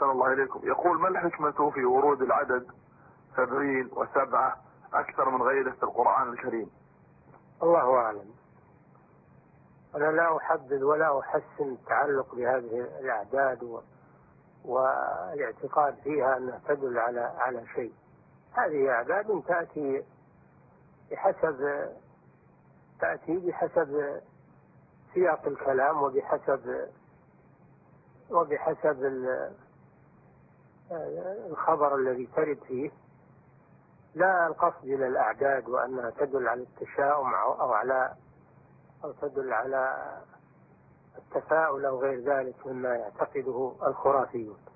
أحسن الله إليكم. يقول: ما الحكمة في ورود العدد 70 و7 أكثر من غيره في القرآن الكريم؟ الله أعلم. أنا لا أحدد ولا أحسن التعلق بهذه الأعداد والاعتقاد فيها أنها تدل على شيء. هذه أعداد تأتي بحسب سياق الكلام وبحسب الخبر الذي ترد فيه، لا القصد إلى الأعداد وأنها تدل على التشاؤم أو تدل على التفاؤل أو غير ذلك مما يعتقده الخرافيون.